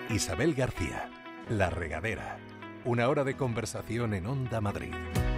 Isabel García, La Regadera. Una hora de conversación en Onda Madrid.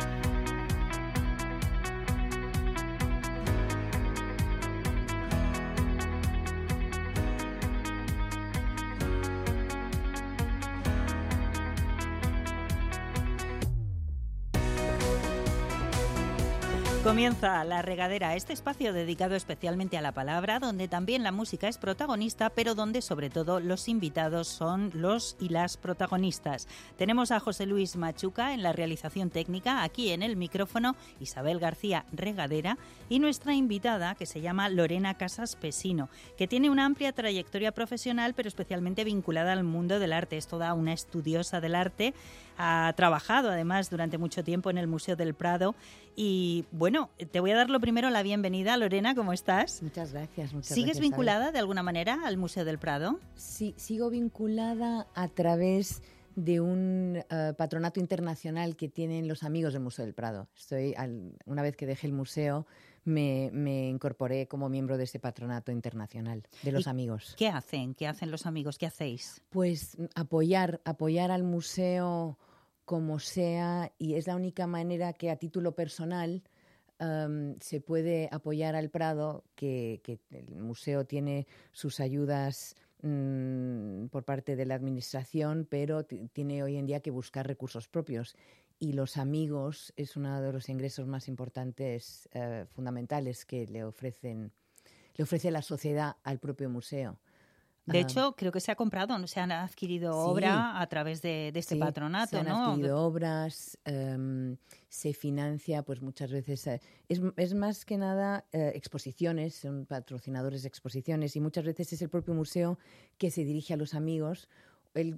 Comienza La Regadera, este espacio dedicado especialmente a la palabra, donde también la música es protagonista, pero donde sobre todo los invitados son los y las protagonistas. Tenemos a José Luis Machuca en la realización técnica, aquí en el micrófono Isabel García Regadera y nuestra invitada, que se llama Lorena Casas Pesino, que tiene una amplia trayectoria profesional, pero especialmente vinculada al mundo del arte. Es toda una estudiosa del arte, ha trabajado además durante mucho tiempo en el Museo del Prado y bueno, te voy a dar lo primero la bienvenida. Lorena, ¿cómo estás? Muchas gracias. ¿Sigues vinculada de alguna manera al Museo del Prado? Sí, sigo vinculada a través de un patronato internacional que tienen los amigos del Museo del Prado. Una vez que dejé el museo, me incorporé como miembro de ese patronato internacional de los amigos. ¿Qué hacen? ¿Qué hacen los amigos? ¿Qué hacéis? Pues apoyar al museo como sea, y es la única manera que a título personal se puede apoyar al Prado, que el museo tiene sus ayudas por parte de la administración, pero tiene hoy en día que buscar recursos propios. Y los amigos es uno de los ingresos más importantes, fundamentales, que le ofrece la sociedad al propio museo. De hecho, creo que se han adquirido obra a través de este patronato, ¿no? Se han adquirido obras, se financia, pues muchas veces, es más que nada exposiciones, son patrocinadores de exposiciones, y muchas veces es el propio museo que se dirige a los amigos. El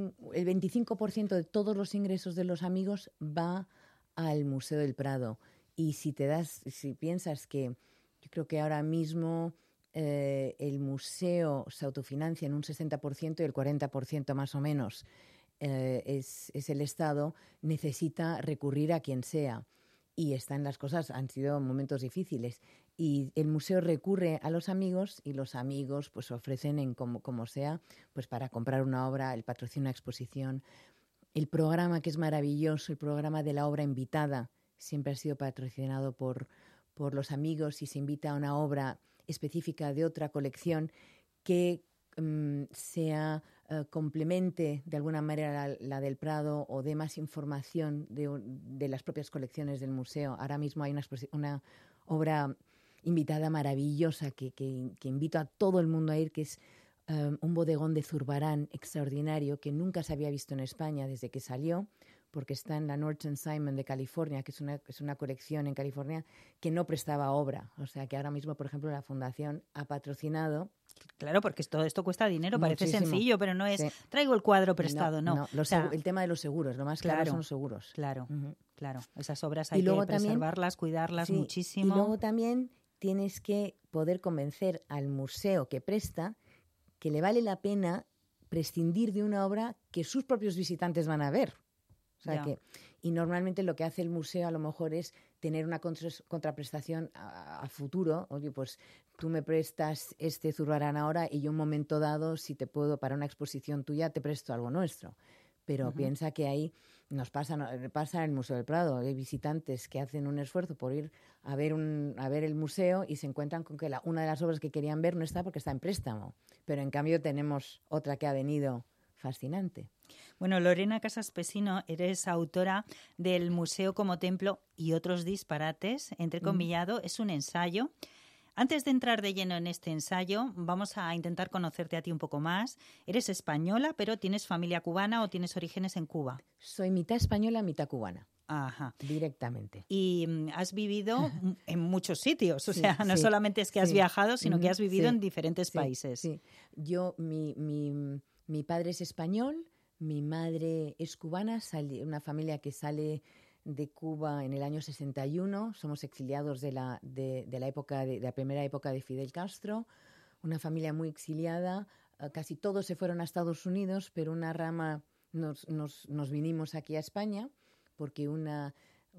25% de todos los ingresos de los amigos va al Museo del Prado. Y si piensas que yo creo que ahora mismo el museo se autofinancia en un 60% y el 40% más o menos es el Estado, necesita recurrir a quien sea. Y las cosas, han sido momentos difíciles. Y el museo recurre a los amigos y los amigos pues ofrecen como sea, pues para comprar una obra, el patrocinio, una exposición. El programa, que es maravilloso, el programa de la obra invitada, siempre ha sido patrocinado por los amigos, y se invita a una obra específica de otra colección que complemente de alguna manera la del Prado, o dé más información de las propias colecciones del museo. Ahora mismo hay una obra invitada maravillosa que invito a todo el mundo a ir, que es un bodegón de Zurbarán extraordinario, que nunca se había visto en España desde que salió, porque está en la Norton Simon de California, que es una colección en California que no prestaba obra. O sea que ahora mismo, por ejemplo, la Fundación ha patrocinado. Claro, porque todo esto cuesta dinero, muchísimo. Parece sencillo, pero no es traigo el cuadro prestado, no. El tema de los seguros, lo más claro son los seguros. Claro, claro. Esas obras hay que preservarlas, cuidarlas muchísimo. Y luego también tienes que poder convencer al museo que presta que le vale la pena prescindir de una obra que sus propios visitantes van a ver. O sea y normalmente lo que hace el museo a lo mejor es tener una contraprestación a futuro. Oye, pues tú me prestas este Zurbarán ahora, y yo un momento dado, si te puedo, para una exposición tuya, te presto algo nuestro. Pero piensa que ahí pasa en el Museo del Prado. Hay visitantes que hacen un esfuerzo por ir a ver el museo, y se encuentran con que una de las obras que querían ver no está porque está en préstamo. Pero en cambio tenemos otra que ha venido fascinante. Bueno, Lorena Casas Pesino, eres autora del Museo como Templo y otros disparates, entrecomillado, es un ensayo. Antes de entrar de lleno en este ensayo, vamos a intentar conocerte a ti un poco más. Eres española, pero ¿tienes familia cubana o tienes orígenes en Cuba? Soy mitad española, mitad cubana. Ajá. Directamente. Y has vivido en muchos sitios, o sea, no solamente es que has viajado, sino que has vivido en diferentes países. Sí. Yo, mi padre es español, mi madre es cubana, una familia que sale de Cuba en el año 61. Somos exiliados de la primera época de Fidel Castro, una familia muy exiliada. Casi todos se fueron a Estados Unidos, pero una rama nos vinimos aquí a España, porque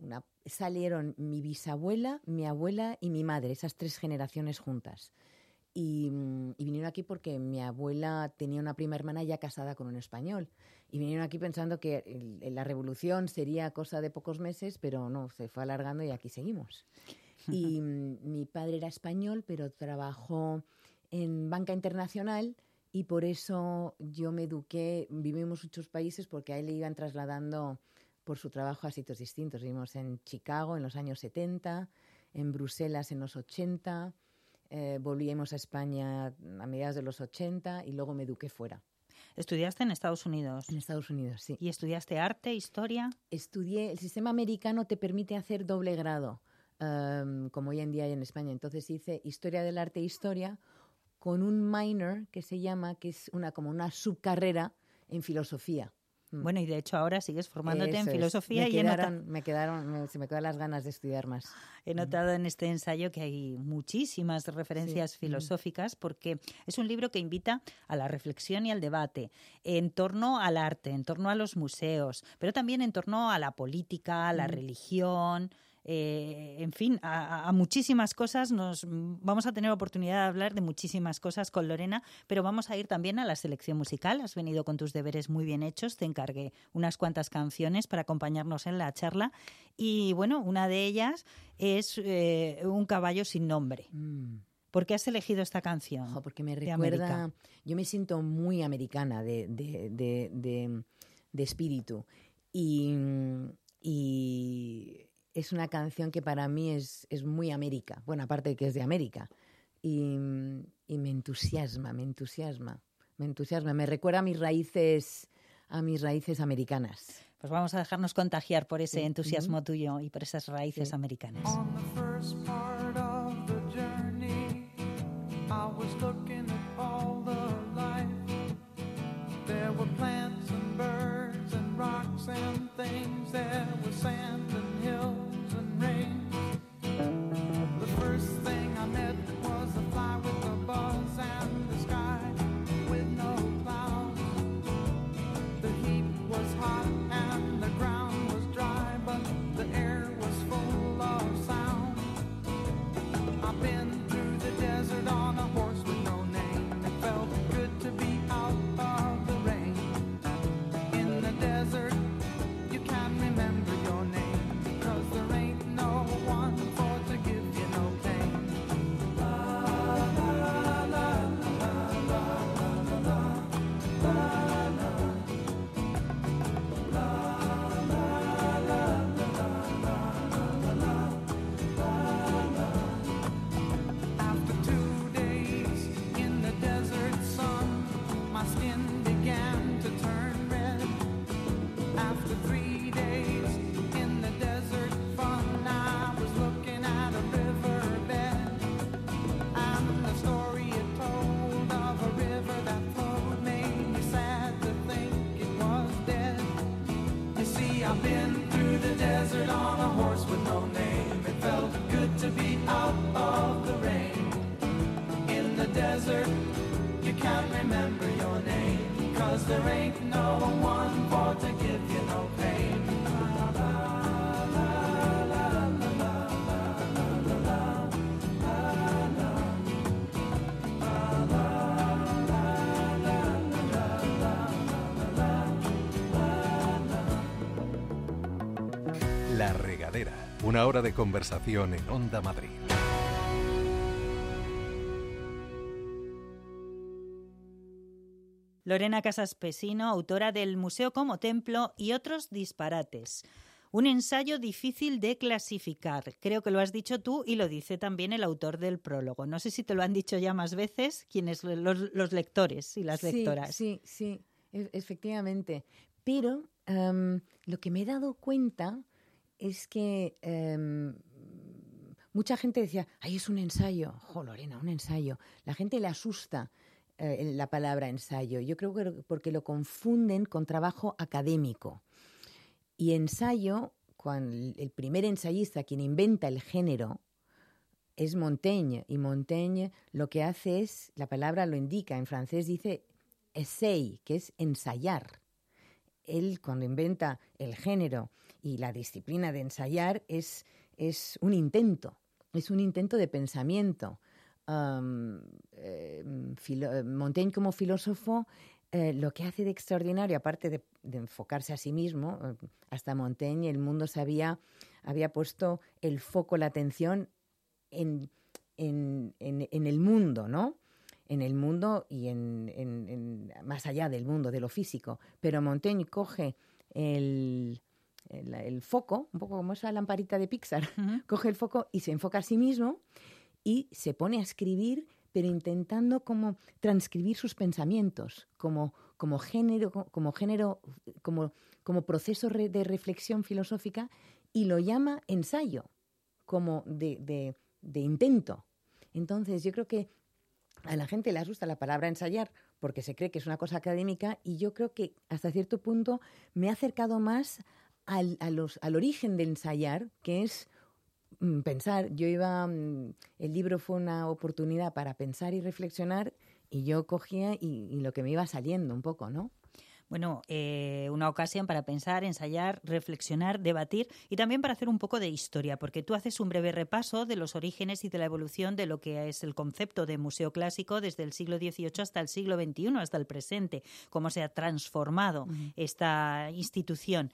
salieron mi bisabuela, mi abuela y mi madre, esas 3 generaciones juntas. Y vinieron aquí porque mi abuela tenía una prima hermana ya casada con un español. Y vinieron aquí pensando que la revolución sería cosa de pocos meses, pero no, se fue alargando y aquí seguimos. Y mi padre era español, pero trabajó en banca internacional y por eso yo me eduqué. Vivimos muchos países porque a él le iban trasladando por su trabajo a sitios distintos. Vivimos en Chicago en los años 70, en Bruselas en los 80, volvíamos a España a mediados de los 80 y luego me eduqué fuera. ¿Estudiaste en Estados Unidos? En Estados Unidos, sí. ¿Y estudiaste arte, historia? Estudié, el sistema americano te permite hacer doble grado, como hoy en día hay en España. Entonces hice historia del arte e historia con un minor que se llama, que es como una subcarrera en filosofía. Bueno, y de hecho ahora sigues formándote en filosofía. Se me quedaron las ganas de estudiar más. He notado en este ensayo que hay muchísimas referencias filosóficas porque es un libro que invita a la reflexión y al debate en torno al arte, en torno a los museos, pero también en torno a la política, a la religión. En fin, a muchísimas cosas. Vamos a tener oportunidad de hablar de muchísimas cosas con Lorena, pero vamos a ir también a la selección musical. Has venido con tus deberes muy bien hechos. Te encargué unas cuantas canciones para acompañarnos en la charla y bueno, una de ellas es Un caballo sin nombre. ¿Por qué has elegido esta canción? Porque me recuerda, yo me siento muy americana de espíritu y es una canción que para mí es muy América. Bueno, aparte de que es de América. Y me entusiasma. Me recuerda a mis raíces americanas. Pues vamos a dejarnos contagiar por ese entusiasmo tuyo y por esas raíces americanas. On the first part of the journey, I was looking at all the life. There were plants and birds and rocks and things. There was sand and hills and rain. The first thing I met was a fly with a buzz and the sky with no clouds. The heat was hot and the ground was dry, but the air was full of sound. I've been through the desert on a horse with no name. It felt good to be out of the rain. In the desert, you can't remember your name, because there ain't no one for to give you no pain. After 2 days in the desert sun, my skin began to turn red. After 3 days in the desert fun, I was looking at a riverbed, and the story it told of a river that flowed made me sad to think it was dead. You see, I've been through the desert on a horse with no name. It felt good to be out of the rain. In the desert, you can't remember your name, 'cause there ain't no one for to give you no pain. La Regadera, una hora de conversación en Onda Madrid. Lorena Casas Pesino, autora del Museo como Templo y otros disparates. Un ensayo difícil de clasificar. Creo que lo has dicho tú y lo dice también el autor del prólogo. No sé si te lo han dicho ya más veces quienes los lectores y las lectoras. Sí, efectivamente. Pero lo que me he dado cuenta es que mucha gente decía, ¡ay, es un ensayo! ¡Jo, Lorena, un ensayo! La gente le asusta la palabra ensayo. Yo creo que porque lo confunden con trabajo académico. Y ensayo, cuando el primer ensayista, quien inventa el género, es Montaigne. Y Montaigne lo que hace es, la palabra lo indica, en francés dice essai, que es ensayar. Él, cuando inventa el género y la disciplina de ensayar, es un intento de pensamiento. Montaigne como filósofo, lo que hace de extraordinario, aparte de enfocarse a sí mismo, hasta Montaigne el mundo había puesto el foco, la atención en el mundo, ¿no? En el mundo y más allá del mundo, de lo físico. Pero Montaigne coge el foco, un poco como esa lamparita de Pixar, coge el foco y se enfoca a sí mismo y se pone a escribir, pero intentando como transcribir sus pensamientos, como proceso de reflexión filosófica, y lo llama ensayo, como de intento. Entonces, yo creo que a la gente le asusta la palabra ensayar porque se cree que es una cosa académica, y yo creo que hasta cierto punto me ha acercado más al origen de ensayar, que es pensar. El libro fue una oportunidad para pensar y reflexionar, y yo cogía y lo que me iba saliendo un poco, ¿no? Bueno, una ocasión para pensar, ensayar, reflexionar, debatir y también para hacer un poco de historia, porque tú haces un breve repaso de los orígenes y de la evolución de lo que es el concepto de museo clásico desde el siglo XVIII hasta el siglo XXI, hasta el presente, cómo se ha transformado esta institución.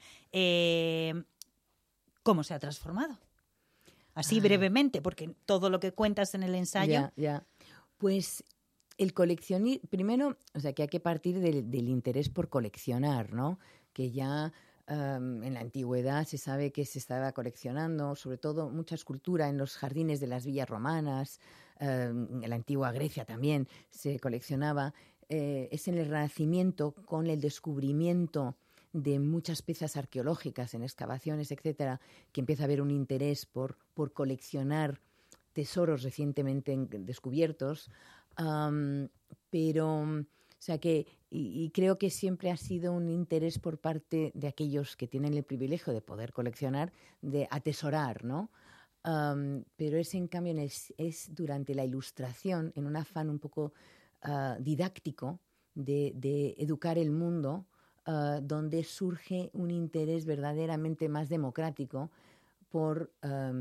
¿Cómo se ha transformado? Así brevemente, porque todo lo que cuentas en el ensayo... Ya. Pues el coleccionismo, primero, o sea, que hay que partir del interés por coleccionar, ¿no? Que ya en la antigüedad se sabe que se estaba coleccionando, sobre todo mucha escultura en los jardines de las villas romanas, en la antigua Grecia también se coleccionaba. Es en el Renacimiento, con el descubrimiento de muchas piezas arqueológicas en excavaciones, etcétera, que empieza a haber un interés por coleccionar tesoros recientemente descubiertos. Pero, o sea que, y creo que siempre ha sido un interés por parte de aquellos que tienen el privilegio de poder coleccionar, de atesorar, ¿no? Pero en cambio, es durante la Ilustración, en un afán un poco didáctico de educar el mundo, donde surge un interés verdaderamente más democrático por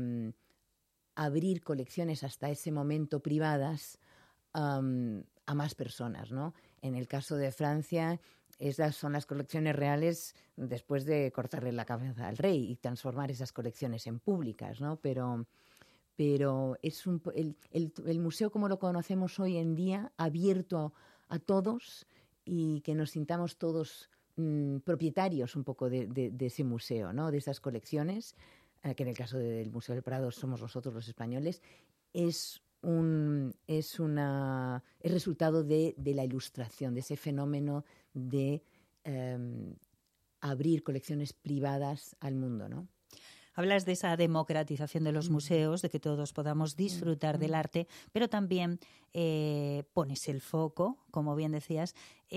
abrir colecciones hasta ese momento privadas a más personas, ¿no? En el caso de Francia, esas son las colecciones reales después de cortarle la cabeza al rey y transformar esas colecciones en públicas, ¿no? Pero es el museo como lo conocemos hoy en día, abierto a todos, y que nos sintamos todos propietarios un poco de ese museo, ¿no? De esas colecciones, que en el caso del Museo del Prado somos nosotros los españoles, es resultado de la Ilustración, de ese fenómeno de abrir colecciones privadas al mundo, ¿no? Hablas de esa democratización de los museos, de que todos podamos disfrutar del arte, pero también pones el foco, como bien decías,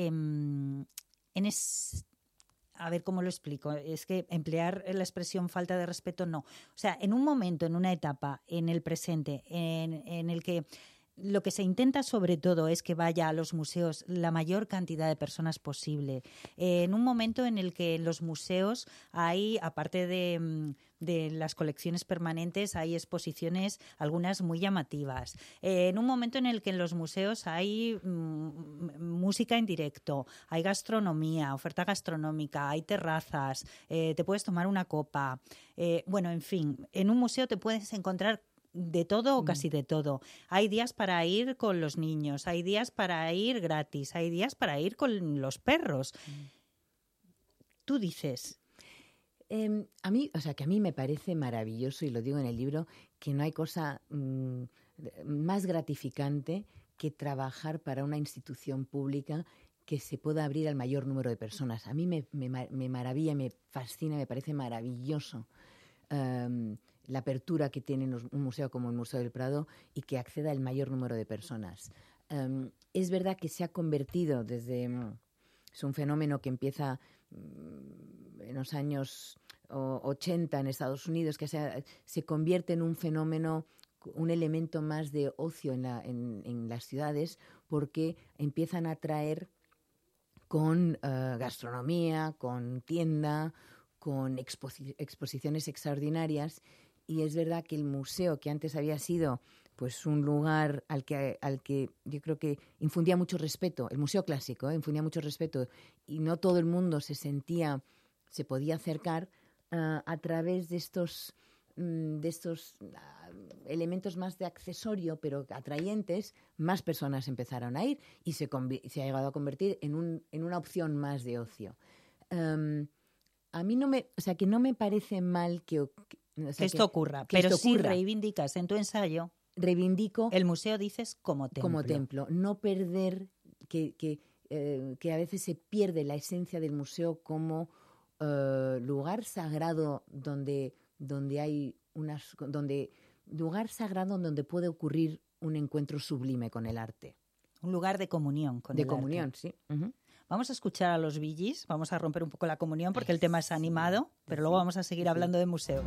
a ver cómo lo explico. Es que emplear la expresión falta de respeto no. O sea, en un momento, en una etapa, en el presente, en el que lo que se intenta sobre todo es que vaya a los museos la mayor cantidad de personas posible. En un momento en el que en los museos hay, aparte de las colecciones permanentes, hay exposiciones, algunas muy llamativas. En un momento en el que en los museos hay música en directo, hay gastronomía, oferta gastronómica, hay terrazas, te puedes tomar una copa. Bueno, en fin, en un museo te puedes encontrar de todo o casi de todo. Hay días para ir con los niños, hay días para ir gratis, hay días para ir con los perros. Tú dices... a mí me parece maravilloso, y lo digo en el libro, que no hay cosa más gratificante que trabajar para una institución pública que se pueda abrir al mayor número de personas. A mí me maravilla, me fascina, me parece maravilloso la apertura que tiene un museo como el Museo del Prado, y que acceda el mayor número de personas. Es verdad que se ha convertido es un fenómeno que empieza en los años 80 en Estados Unidos, que se convierte en un fenómeno, un elemento más de ocio en las ciudades, porque empiezan a traer con gastronomía, con tienda, con exposiciones extraordinarias. Y es verdad que el museo, que antes había sido pues un lugar al que yo creo que infundía mucho respeto, el Museo Clásico, infundía mucho respeto, y no todo el mundo se podía acercar a través de estos elementos más de accesorio, pero atrayentes. Más personas empezaron a ir y se ha llegado a convertir en una opción más de ocio. A mí no me parece mal que esto ocurra, pero si reivindicas en tu ensayo, reivindico el museo, dices, como templo. No perder que a veces se pierde la esencia del museo como lugar sagrado donde puede ocurrir un encuentro sublime con el arte. Un lugar de comunión con el arte. De comunión, sí. Uh-huh. Vamos a escuchar a los Bee Gees, vamos a romper un poco la comunión porque el tema es animado, pero luego vamos a seguir hablando de museos.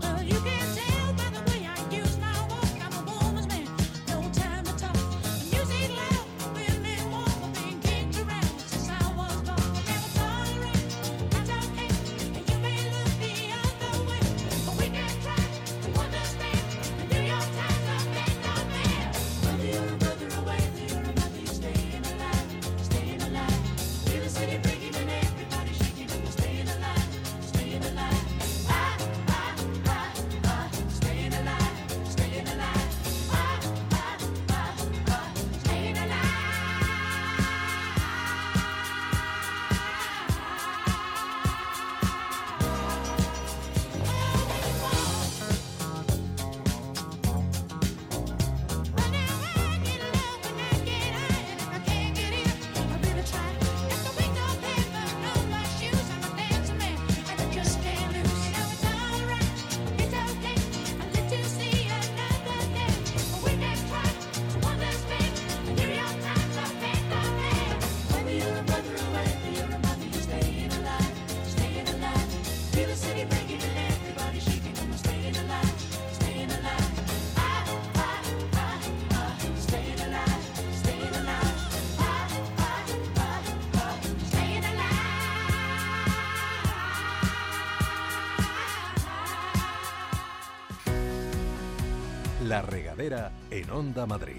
La Regadera en Onda Madrid.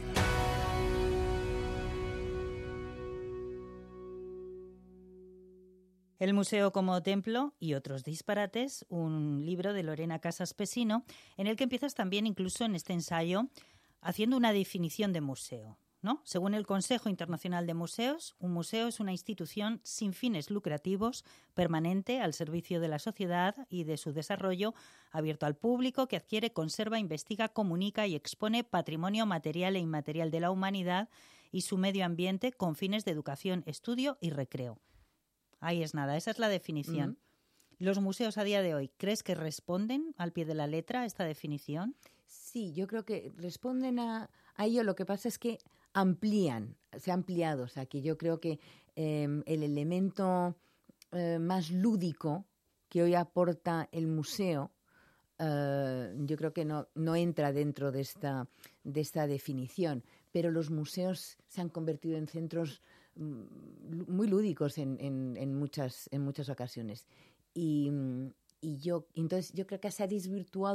El museo como templo y otros disparates, un libro de Lorena Casas Pesino, en el que empiezas también incluso en este ensayo haciendo una definición de museo, ¿no? Según el Consejo Internacional de Museos, un museo es una institución sin fines lucrativos, permanente, al servicio de la sociedad y de su desarrollo, abierto al público, que adquiere, conserva, investiga, comunica y expone patrimonio material e inmaterial de la humanidad y su medio ambiente con fines de educación, estudio y recreo. Ahí es nada, esa es la definición. ¿Los museos a día de hoy crees que responden al pie de la letra a esta definición? Sí, yo creo que responden a ello. Lo que pasa es que se ha ampliado. O sea, que yo creo que el elemento más lúdico que hoy aporta el museo, yo creo que no entra dentro de esta definición. Pero los museos se han convertido en centros muy lúdicos en muchas ocasiones. Entonces yo creo que se desvirtúa.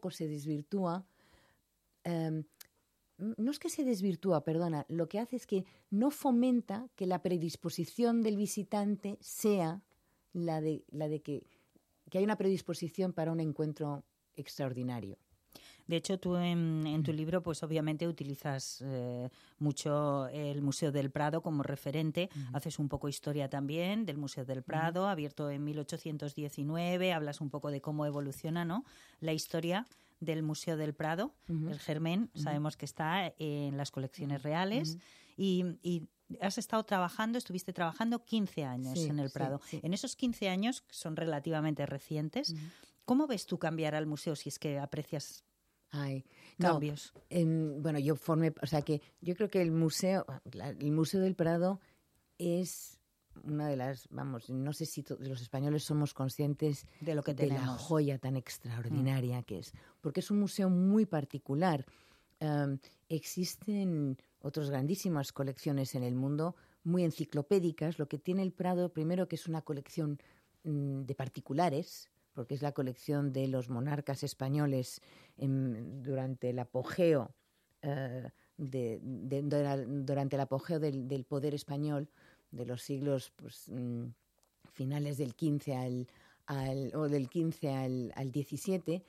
No es que se desvirtúa, perdona, lo que hace es que no fomenta que la predisposición del visitante sea la de que hay una predisposición para un encuentro extraordinario. De hecho, tú en tu libro, pues obviamente utilizas mucho el Museo del Prado como referente. Haces un poco historia también del Museo del Prado, abierto en 1819. Hablas un poco de cómo evoluciona, ¿no?, la historia del Museo del Prado. El germen, sabemos que está en las colecciones reales. Y estuviste trabajando 15 años en el Prado. Sí. En esos 15 años, que son relativamente recientes, ¿cómo ves tú cambiar al museo si es que aprecias cambios? Yo creo que el Museo del Prado es una de las, no sé si los españoles somos conscientes de lo que tenemos, la joya tan extraordinaria que es, porque es un museo muy particular. Existen otras grandísimas colecciones en el mundo, muy enciclopédicas. Lo que tiene el Prado, primero, que es una colección de particulares, porque es la colección de los monarcas españoles durante el apogeo durante el apogeo del poder español de los siglos finales del XV o del XV al XVII,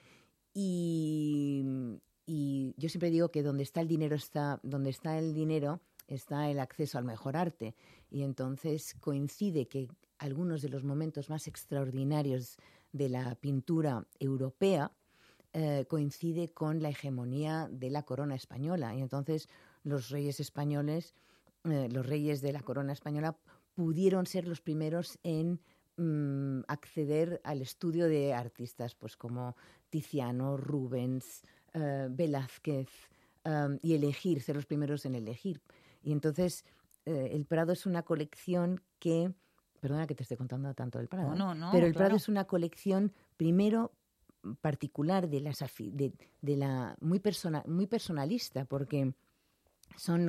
y yo siempre digo que donde está el dinero está el acceso al mejor arte, y entonces coincide que algunos de los momentos más extraordinarios de la pintura europea coincide con la hegemonía de la corona española, y entonces los reyes españoles, los reyes de la corona española pudieron ser los primeros en acceder al estudio de artistas pues como Tiziano, Rubens, Velázquez, y ser los primeros en elegir. Y entonces el Prado es una colección que, perdona que te esté contando tanto del Prado, no, pero el claro. Prado es una colección primero particular de la muy personalista, porque son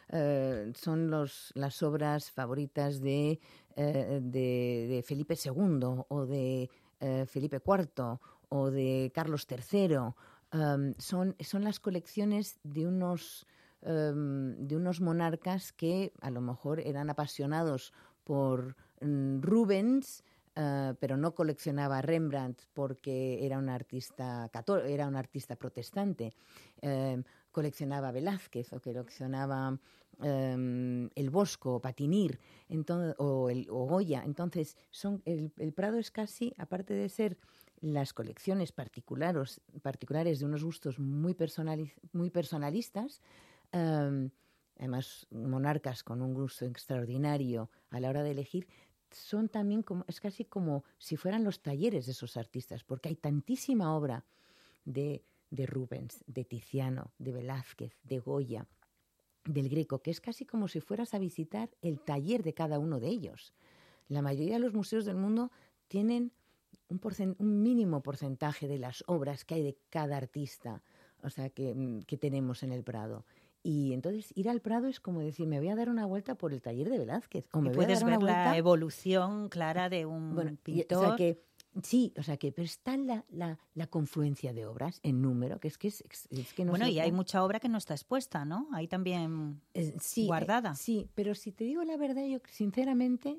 las obras favoritas de Felipe II o de Felipe IV o de Carlos III. Son las colecciones de unos monarcas que a lo mejor eran apasionados por Rubens, pero no coleccionaba a Rembrandt porque era un artista protestante. Coleccionaba a Velázquez o coleccionaba el Bosco, Patinir, o Goya. Entonces, el Prado es casi, aparte de ser las colecciones particulares de unos gustos muy personalistas, además monarcas con un gusto extraordinario a la hora de elegir, son también es casi como si fueran los talleres de esos artistas, porque hay tantísima obra de Rubens, de Tiziano, de Velázquez, de Goya, del Greco, que es casi como si fueras a visitar el taller de cada uno de ellos. La mayoría de los museos del mundo tienen un mínimo porcentaje de las obras que hay de cada artista, o sea, que tenemos en el Prado. Y entonces ir al Prado es como decir, me voy a dar una vuelta por el taller de Velázquez. O me voy puedes a dar una ver vuelta... la evolución clara de un pintor. Pero está la confluencia de obras en número, que es que no bueno, sé, y hay mucha obra que no está expuesta, ¿no? Ahí también guardada. Sí, pero si te digo la verdad, yo sinceramente,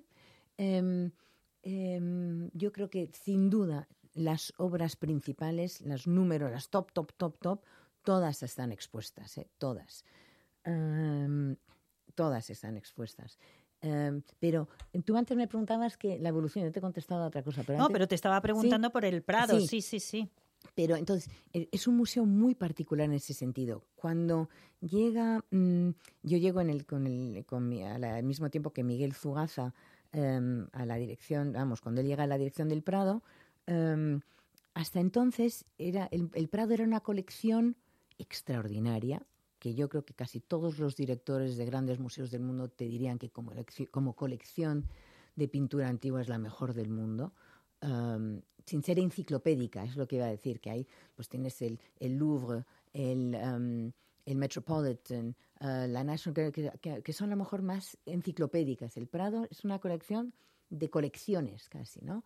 yo creo que sin duda las obras principales, los números, las top, todas están expuestas, todas. Todas están expuestas. Pero tú antes me preguntabas que la evolución, yo te he contestado a otra cosa. Pero te estaba preguntando por el Prado, sí. Pero entonces, es un museo muy particular en ese sentido. Cuando llega, yo llego al mismo tiempo que Miguel Zugaza a la dirección, cuando él llega a la dirección del Prado, hasta entonces el Prado era una colección extraordinaria, que yo creo que casi todos los directores de grandes museos del mundo te dirían que como colección de pintura antigua es la mejor del mundo. Sin ser enciclopédica, es lo que iba a decir, que hay, pues tienes el Louvre, el Metropolitan, la National, que son a lo mejor más enciclopédicas. El Prado es una colección de colecciones casi, ¿no?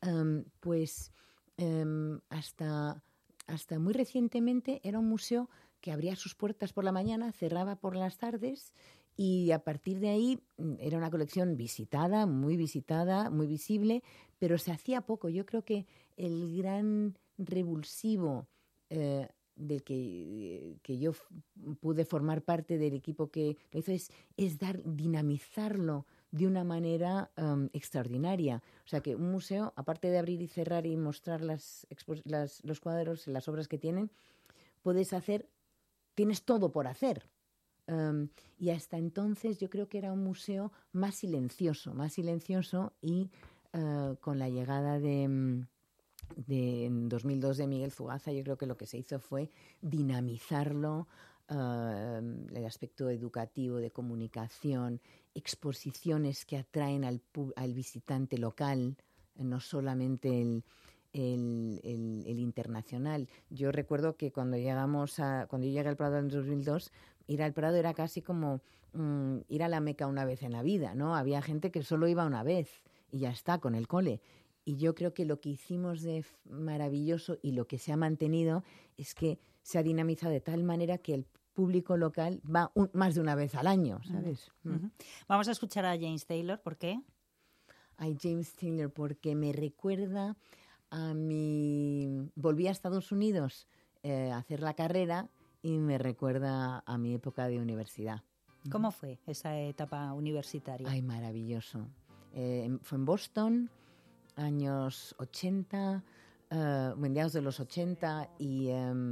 Hasta muy recientemente era un museo que abría sus puertas por la mañana, cerraba por las tardes, y a partir de ahí era una colección visitada, muy visible, pero se hacía poco. Yo creo que el gran revulsivo del que yo pude formar parte del equipo que lo hizo es dinamizarlo de una manera extraordinaria. O sea, que un museo, aparte de abrir y cerrar y mostrar los cuadros, las obras que tienen, tienes todo por hacer. Y hasta entonces yo creo que era un museo más silencioso y con la llegada en 2002 de Miguel Zugaza, yo creo que lo que se hizo fue dinamizarlo, el aspecto educativo, de comunicación, exposiciones que atraen al visitante local, no solamente el internacional. Yo recuerdo que cuando yo llegué al Prado en 2002, ir al Prado era casi como ir a la Meca una vez en la vida, ¿no? Había gente que solo iba una vez y ya está, con el cole. Y yo creo que lo que hicimos de maravilloso y lo que se ha mantenido es que se ha dinamizado de tal manera que público local va más de una vez al año, ¿sabes? Uh-huh. Vamos a escuchar a James Taylor, ¿por qué? Ay, James Taylor, porque me recuerda a mi... Volví a Estados Unidos a hacer la carrera y me recuerda a mi época de universidad. ¿Cómo fue esa etapa universitaria? Ay, maravilloso. Fue en Boston, años 80, mediados de los 80, y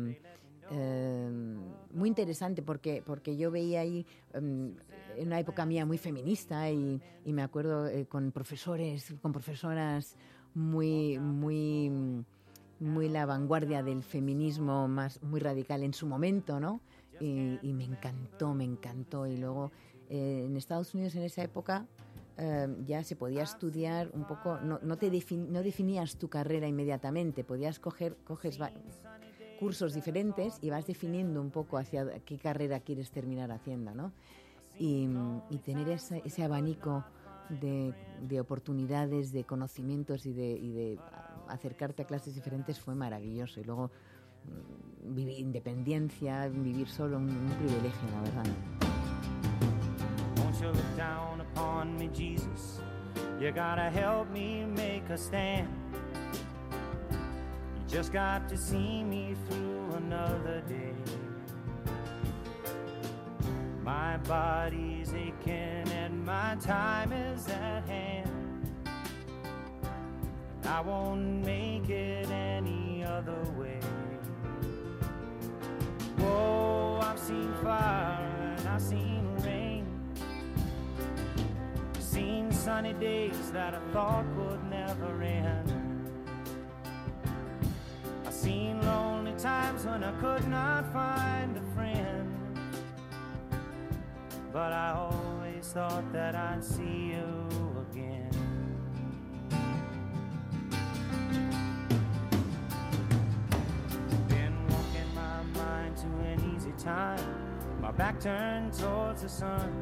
muy interesante porque yo veía ahí en una época mía muy feminista y me acuerdo con profesoras muy la vanguardia del feminismo muy radical en su momento, ¿no? Y me encantó. Y luego en Estados Unidos en esa época ya se podía estudiar un poco, no definías tu carrera inmediatamente, coges cursos diferentes y vas definiendo un poco hacia qué carrera quieres terminar haciendo, ¿no? Y tener ese abanico de oportunidades, de conocimientos y de acercarte a clases diferentes fue maravilloso. Y luego vivir independencia, vivir solo, un privilegio, la verdad. Won't you look down upon me, Jesus? You gotta help me make a stand. You just got to see me through another day. My body's aching and my time is at hand. I won't make it any other way. Whoa, I've seen fire and I've seen rain. Seen sunny days that I thought would never end. I've seen lonely times when I could not find a friend. But I always thought that I'd see you again. Been walking my mind to an easy time, my back turned towards the sun.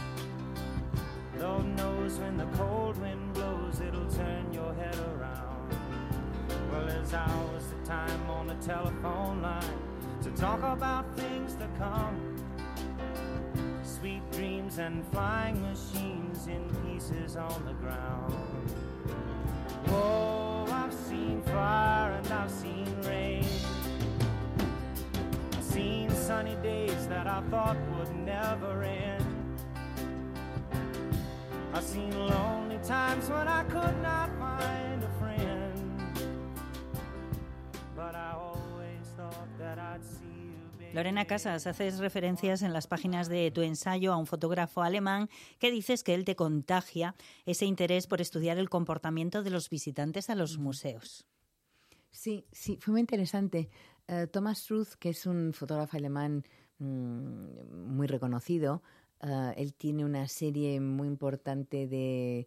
Lord knows when the cold wind blows, it'll turn your head around. Well, there's hours of time on the telephone line to talk about things to come. Sweet dreams and flying machines in pieces on the ground. Whoa, I've seen fire and I've seen rain. I've seen sunny days that I thought would never end. I've seen lonely times when I could not find a friend. But I always thought that I'd see you, baby. Lorena Casas, haces referencias en las páginas de tu ensayo a un fotógrafo alemán que dices que él te contagia ese interés por estudiar el comportamiento de los visitantes a los museos. Sí, fue muy interesante. Thomas Struth, que es un fotógrafo alemán muy reconocido, él tiene una serie muy importante de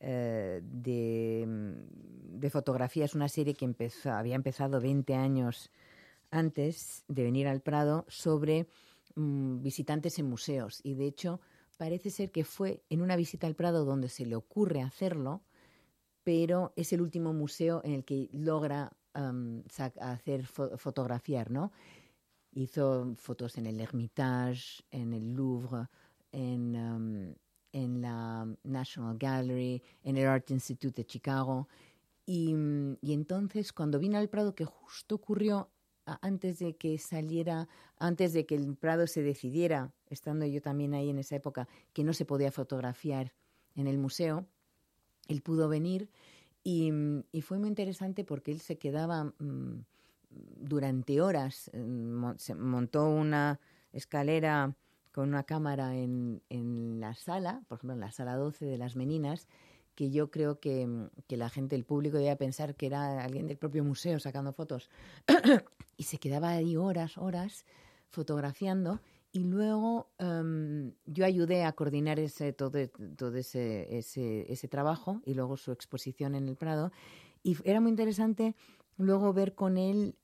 fotografías, una serie que había empezado 20 años antes de venir al Prado sobre visitantes en museos. Y de hecho parece ser que fue en una visita al Prado donde se le ocurre hacerlo, pero es el último museo en el que logra hacer fotografiar, ¿no? Hizo fotos en el Hermitage, en el Louvre, en la National Gallery, en el Art Institute de Chicago. Y entonces, cuando vino al Prado, que justo ocurrió antes de que el Prado se decidiera, estando yo también ahí en esa época, que no se podía fotografiar en el museo, él pudo venir y fue muy interesante porque él se quedaba durante horas, se montó una escalera con una cámara en la sala, por ejemplo en la sala 12 de las Meninas, que yo creo que la gente, el público, debía pensar que era alguien del propio museo sacando fotos. Y se quedaba ahí horas fotografiando. Y luego yo ayudé a coordinar todo ese trabajo y luego su exposición en el Prado. Y era muy interesante luego ver con él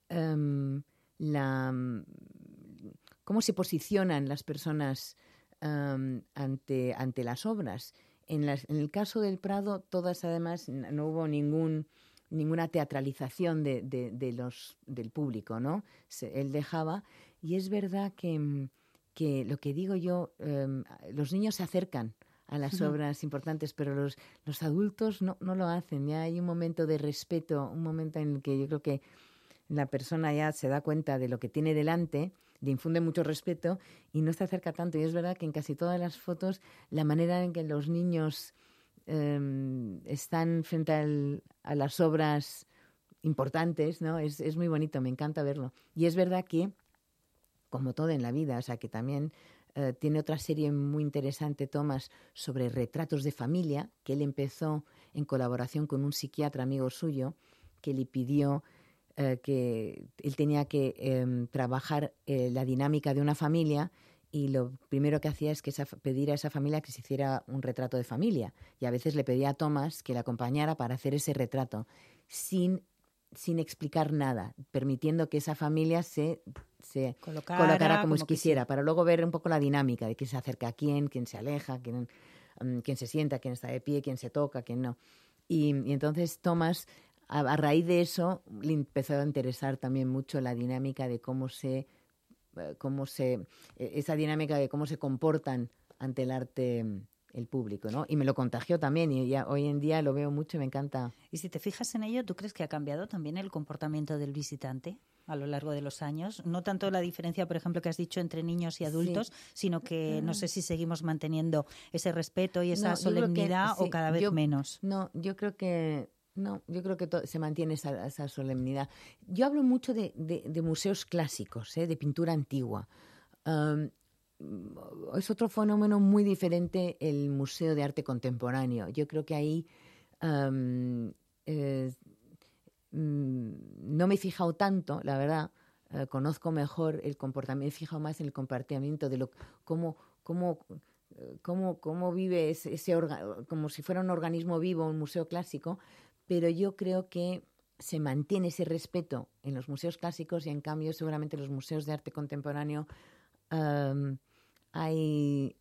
cómo se posicionan las personas ante las obras. En el caso del Prado, todas además no hubo ninguna teatralización del público, ¿no? Él dejaba, y es verdad que que lo que digo yo, los niños se acercan a las obras importantes, pero los adultos no lo hacen. Ya hay un momento de respeto, un momento en el que yo creo que la persona ya se da cuenta de lo que tiene delante, le infunde mucho respeto y no se acerca tanto. Y es verdad que en casi todas las fotos la manera en que los niños están frente a las obras importantes, ¿no? Es muy bonito, me encanta verlo. Y es verdad que, como todo en la vida, o sea, que también tiene otra serie muy interesante, Tomás, sobre retratos de familia, que él empezó en colaboración con un psiquiatra amigo suyo, que le pidió que él tenía que trabajar la dinámica de una familia, y lo primero que hacía es que pedir a esa familia que se hiciera un retrato de familia. Y a veces le pedía a Tomás que le acompañara para hacer ese retrato, sin explicar nada, permitiendo que esa familia se colocara como quisiera, para luego ver un poco la dinámica de quién se acerca a quién se aleja, quién se sienta, quién está de pie, quién se toca, quién no. Y entonces Tomás, a raíz de eso, le empezó a interesar también mucho la dinámica de esa dinámica de cómo se comportan ante el arte el público, ¿no? Y me lo contagió también, y ya hoy en día lo veo mucho y me encanta. Y si te fijas en ello, ¿tú crees que ha cambiado también el comportamiento del visitante a lo largo de los años? No tanto la diferencia, por ejemplo, que has dicho entre niños y adultos, sino que no sé si seguimos manteniendo ese respeto y esa solemnidad o cada vez menos. Yo creo que se mantiene esa solemnidad. Yo hablo mucho de museos clásicos, de pintura antigua. Es otro fenómeno muy diferente el Museo de Arte Contemporáneo. Yo creo que ahí no me he fijado tanto, la verdad. Conozco mejor el comportamiento, me he fijado más en el comportamiento de cómo vive ese como si fuera un organismo vivo, un museo clásico, pero yo creo que se mantiene ese respeto en los museos clásicos, y en cambio seguramente en los museos de arte contemporáneo hay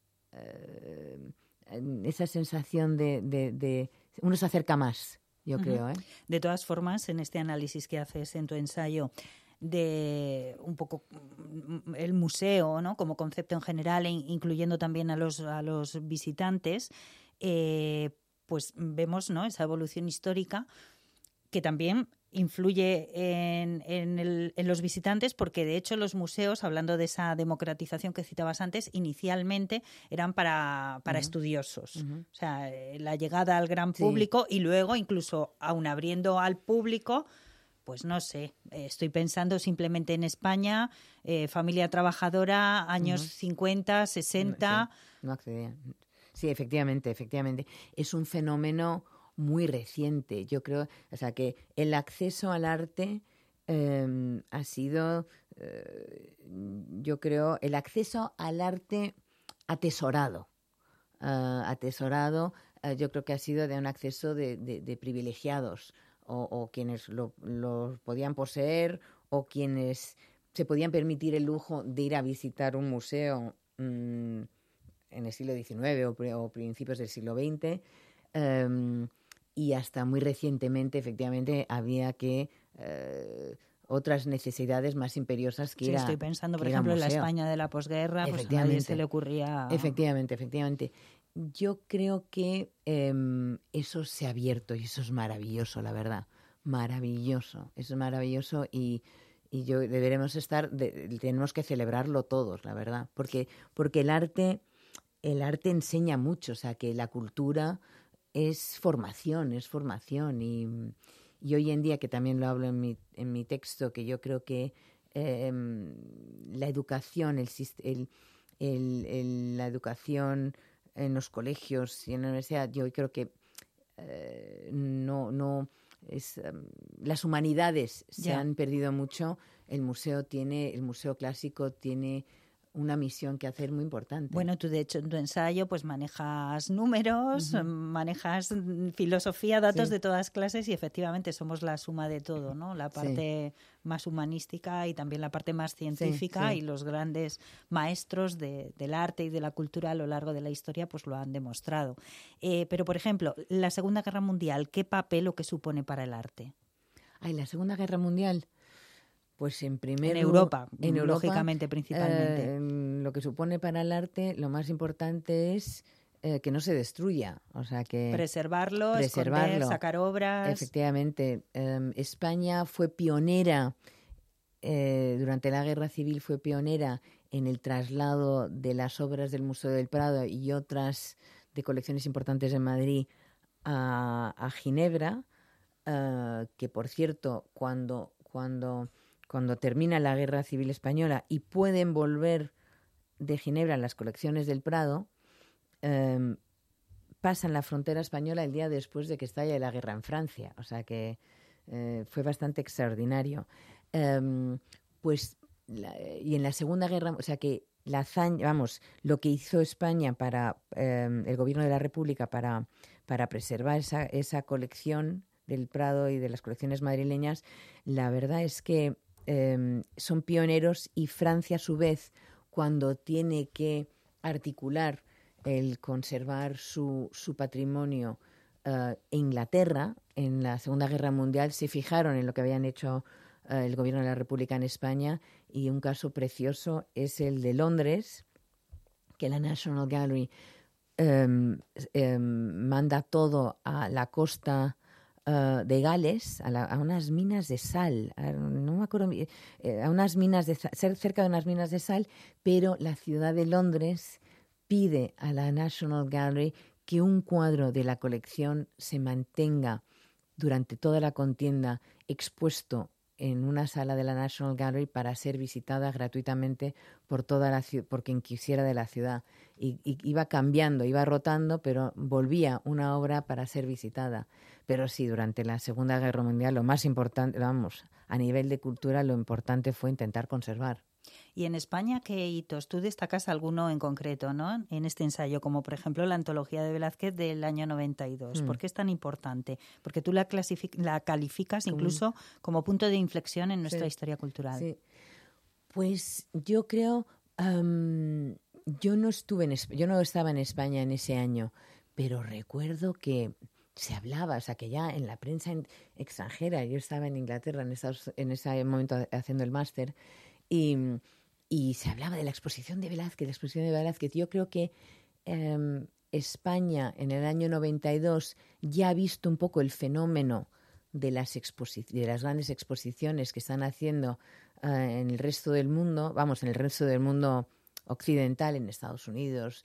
esa sensación de uno se acerca más, yo creo. De todas formas, en este análisis que haces en tu ensayo de un poco el museo, ¿no?, como concepto en general, incluyendo también a los visitantes, pues vemos, ¿no?, esa evolución histórica que también influye en los visitantes, porque de hecho los museos, hablando de esa democratización que citabas antes, inicialmente eran para estudiosos. O sea, la llegada al gran público, y luego incluso aun abriendo al público, pues no sé, estoy pensando simplemente en España, familia trabajadora, años 50, 60... No accedían. Sí, efectivamente. Es un fenómeno muy reciente. Yo creo, o sea, que el acceso al arte ha sido, yo creo, el acceso al arte atesorado. Yo creo que ha sido de un acceso de privilegiados, o quienes lo podían poseer, o quienes se podían permitir el lujo de ir a visitar un museo en el siglo XIX o principios del siglo XX. Y hasta muy recientemente, efectivamente, había que otras necesidades más imperiosas que estoy pensando, por ejemplo, en la España de la posguerra, pues a nadie se le ocurría... Efectivamente. Yo creo que eso se ha abierto, y eso es maravilloso, la verdad. Maravilloso. Eso es maravilloso, y tenemos que celebrarlo todos, la verdad. Porque el arte enseña mucho, o sea, que la cultura es formación, y hoy en día, que también lo hablo en mi texto, que yo creo que la educación, la educación en los colegios y en la universidad, yo creo que las humanidades se han perdido mucho. El museo clásico tiene una misión que hacer muy importante. Bueno, tú de hecho en tu ensayo pues manejas números, manejas filosofía, datos de todas clases, y efectivamente somos la suma de todo, ¿no? La parte más humanística y también la parte más científica, y los grandes maestros del arte y de la cultura a lo largo de la historia pues lo han demostrado. Pero, por ejemplo, la Segunda Guerra Mundial, ¿qué papel o qué supone para el arte? La Segunda Guerra Mundial... Pues en primer En Europa, Europa, lógicamente, principalmente. Lo que supone para el arte, lo más importante es que no se destruya, o sea que Preservarlo, esconder, sacar obras. Efectivamente, España fue pionera durante la Guerra Civil, fue pionera en el traslado de las obras del Museo del Prado y otras de colecciones importantes en Madrid a Ginebra, que por cierto, cuando termina la Guerra Civil Española y pueden volver de Ginebra las colecciones del Prado, pasan la frontera española el día después de que estalle la guerra en Francia. O sea que fue bastante extraordinario. Y en la Segunda Guerra, o sea que la hazaña, lo que hizo España para el gobierno de la República para preservar esa colección del Prado y de las colecciones madrileñas, la verdad es que son pioneros, y Francia a su vez, cuando tiene que articular el conservar su patrimonio, Inglaterra en la Segunda Guerra Mundial se fijaron en lo que habían hecho el gobierno de la República en España, y un caso precioso es el de Londres, que la National Gallery manda todo a la costa de Gales, a unas minas de sal, no me acuerdo, a unas minas de sal, cerca de unas minas de sal, pero la ciudad de Londres pide a la National Gallery que un cuadro de la colección se mantenga durante toda la contienda expuesto en una sala de la National Gallery para ser visitada gratuitamente por quien quisiera de la ciudad. Y iba cambiando, iba rotando, pero volvía una obra para ser visitada. Pero sí, durante la Segunda Guerra Mundial lo más importante, a nivel de cultura, lo importante fue intentar conservar. Y en España, ¿qué hitos? Tú destacas alguno en concreto, ¿no? En este ensayo, como por ejemplo la antología de Velázquez del año 92. ¿Por qué es tan importante? Porque tú la calificas incluso como punto de inflexión en nuestra historia cultural. Sí. Pues yo creo, yo no estaba en España en ese año, pero recuerdo que se hablaba, o sea, que ya en la prensa extranjera, yo estaba en Inglaterra en ese momento haciendo el máster, y se hablaba de la exposición de Velázquez. Yo creo que España en el año 92 ya ha visto un poco el fenómeno de las grandes exposiciones que están haciendo en el resto del mundo, en el resto del mundo occidental, en Estados Unidos,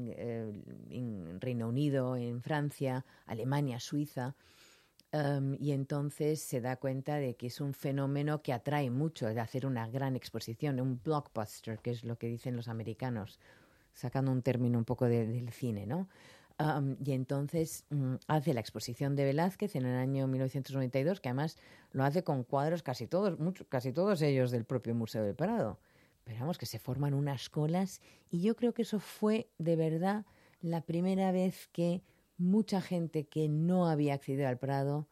en Reino Unido, en Francia, Alemania, Suiza. Y entonces se da cuenta de que es un fenómeno que atrae mucho, de hacer una gran exposición, un blockbuster, que es lo que dicen los americanos, sacando un término un poco del cine, ¿no? Y entonces hace la exposición de Velázquez en el año 1992, que además lo hace con cuadros casi todos ellos del propio Museo del Prado. Pero que se forman unas colas, y yo creo que eso fue de verdad la primera vez que mucha gente que no había accedido al Prado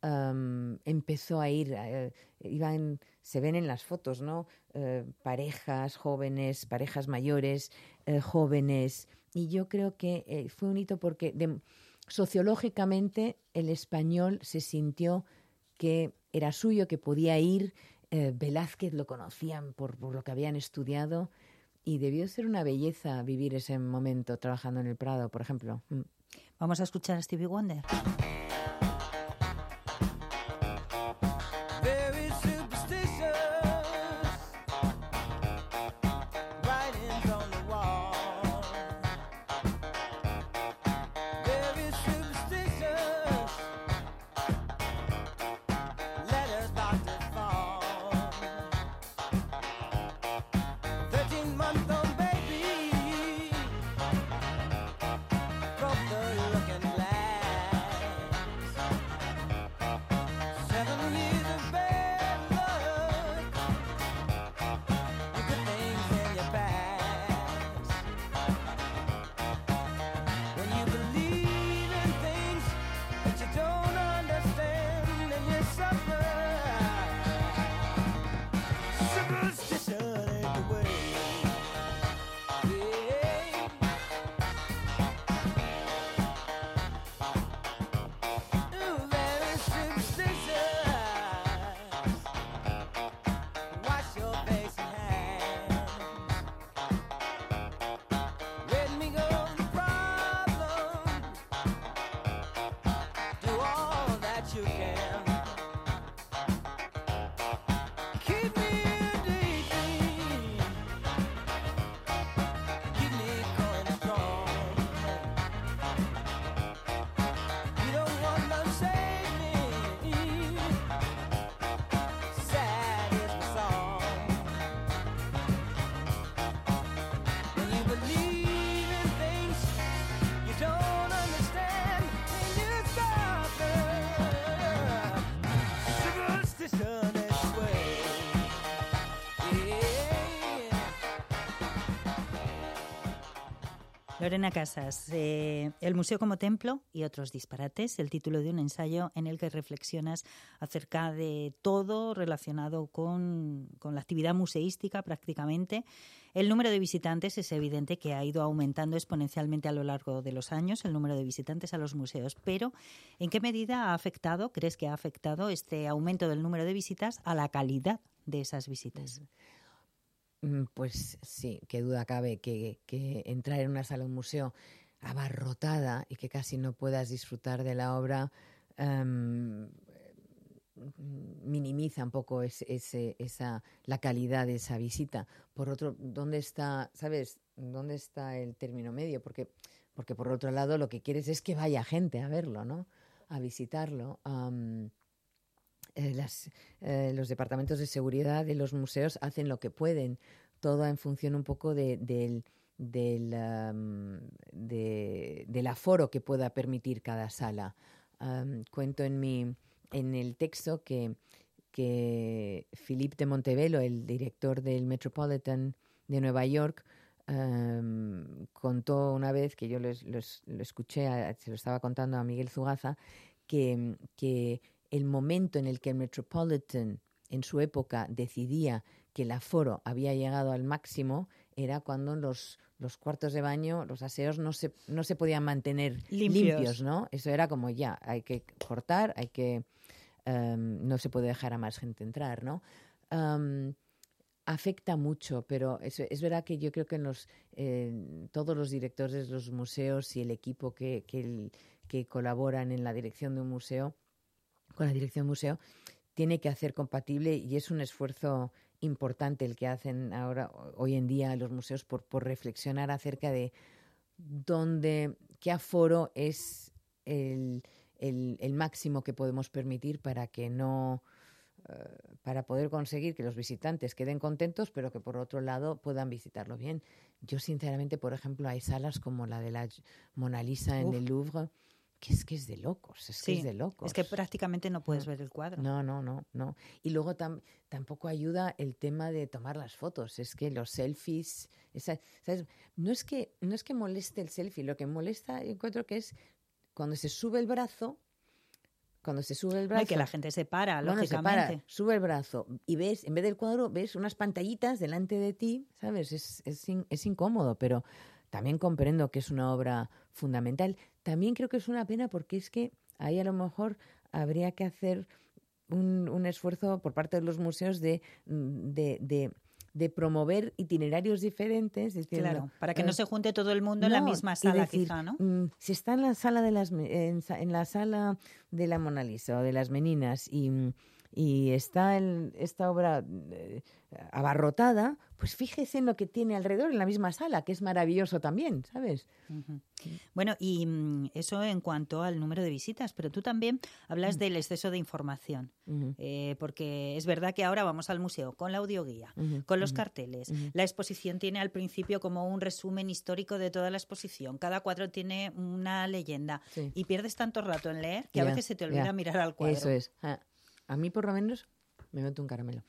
empezó a ir, se ven en las fotos, ¿no? Parejas jóvenes, parejas mayores, jóvenes, y yo creo que fue un hito porque sociológicamente el español se sintió que era suyo, que podía ir. Velázquez lo conocían por lo que habían estudiado, y debió ser una belleza vivir ese momento trabajando en el Prado, por ejemplo. Vamos a escuchar a Stevie Wonder. Lorena Casas, El museo como templo y otros disparates, el título de un ensayo en el que reflexionas acerca de todo relacionado con la actividad museística prácticamente. El número de visitantes es evidente que ha ido aumentando exponencialmente a lo largo de los años, el número de visitantes a los museos, pero ¿en qué medida crees que ha afectado este aumento del número de visitas a la calidad de esas visitas? Pues sí, qué duda cabe que entrar en una sala de un museo abarrotada y que casi no puedas disfrutar de la obra minimiza un poco la calidad de esa visita. Por otro, ¿dónde está el término medio? Porque por otro lado lo que quieres es que vaya gente a verlo, ¿no? A visitarlo. Los departamentos de seguridad de los museos hacen lo que pueden, todo en función un poco del aforo que pueda permitir cada sala. Cuento en el texto que Philippe de Montebello, el director del Metropolitan de Nueva York, contó una vez, que yo lo escuché, se lo estaba contando a Miguel Zugaza, que el momento en el que el Metropolitan en su época decidía que el aforo había llegado al máximo era cuando los cuartos de baño, los aseos no se podían mantener limpios, ¿no? Eso era como ya, hay que cortar, no se puede dejar a más gente entrar, ¿no? Afecta mucho, pero es verdad que yo creo que todos los directores de los museos y el equipo que colaboran en la dirección de un museo, con la dirección museo, tiene que hacer compatible, y es un esfuerzo importante el que hacen hoy en día los museos por reflexionar acerca de qué aforo es el máximo que podemos permitir para poder conseguir que los visitantes queden contentos, pero que por otro lado puedan visitarlo bien. Yo sinceramente, por ejemplo, hay salas como la de la Mona Lisa en el Louvre, que es de locos, que es de locos. Es que prácticamente no puedes ver el cuadro. No. Y luego tampoco ayuda el tema de tomar las fotos. Es que los selfies, ¿sabes? No es que moleste el selfie, lo que molesta, yo encuentro que es cuando se sube el brazo. Y que la gente se para, lógicamente. Sube el brazo y ves, en vez del cuadro, ves unas pantallitas delante de ti, ¿sabes? Es incómodo, pero también comprendo que es una obra fundamental. También creo que es una pena porque es que ahí a lo mejor habría que hacer un esfuerzo por parte de los museos de promover itinerarios diferentes. Diciendo, claro, para que no se junte todo el mundo en la misma sala, decir, quizá, ¿no? Si está en la sala en la sala de la Mona Lisa o de las Meninas y está esta obra abarrotada, pues fíjese en lo que tiene alrededor en la misma sala, que es maravilloso también, ¿sabes? Uh-huh. Bueno, y eso en cuanto al número de visitas, pero tú también hablas del exceso de información, porque es verdad que ahora vamos al museo con la audioguía, con los carteles, la exposición tiene al principio como un resumen histórico de toda la exposición, cada cuadro tiene una leyenda, y pierdes tanto rato en leer que a veces se te olvida mirar al cuadro. Eso es. A mí por lo menos, me meto un caramelo,